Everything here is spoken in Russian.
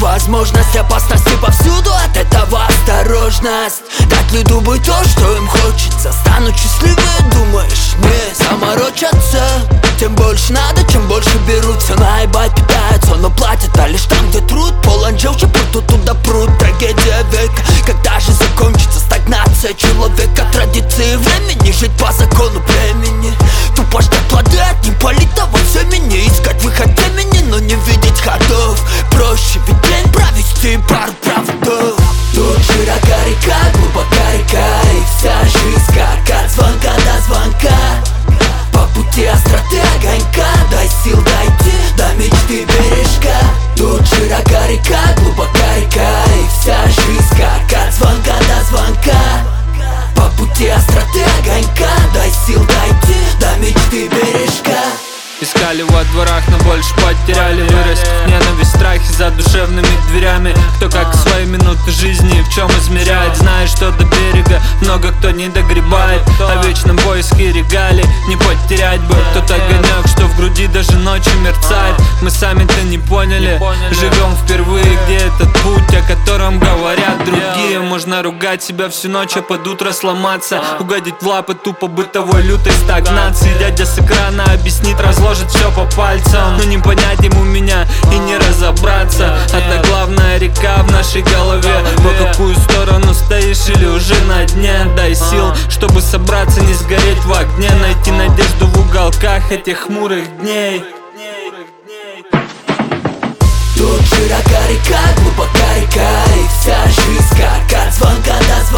возможность опасности повсюду, от этого осторожность. Дать любой то, что им хочется. Станут счастливее, думаешь, не заморочатся. Тем больше надо, чем больше берут. Все наебать питаются, но платят, а лишь там, где труд. Полон желчи, прут, туда прут. Трагедия века, когда же закончится стагнация человека? Традиции времени, жить по закону племени. Тупо ждать плоды от неполитого семени. Искать выход темени, но не видеть ходов. Проще ведь день провести пару проводов. Тут широка река, глубока река, и вся жизнь как от звонка до звонка. По пути остроты огонька, дай сил дойти до мечты бережка. Тут широка река, глубока река, и вся жизнь как от звонка до звонка. По пути остроты огонька, дай сил дойти до мечты бережка. Искали во дворах, но больше потеряли. Вырастив ненависть, страхи за душевными дверями. Кто как свои минуты жизни в чем измеряет. Знаешь, что до берега много кто не догребает. О вечном поиске регалий не потерять бы. Тот огонек, что в груди даже ночью мерцает. Мы сами-то не поняли, живем впервые. Где этот путь, о котором говорят другие? Можно ругать себя всю ночь, а под утро сломаться. Угодить в лапы тупо бытовой лютой стагнации. Дядя с экрана объяснит, разложит все по пальцам, но не понять ему меня и не разобраться. Это главная река в нашей голове. По какую сторону стоишь или уже на дне? Дай сил, чтобы собраться, не сгореть в огне. Найти надежду в уголках этих хмурых дней. Тут широка река, глубока река, и вся жизнь как от звонка до звонка.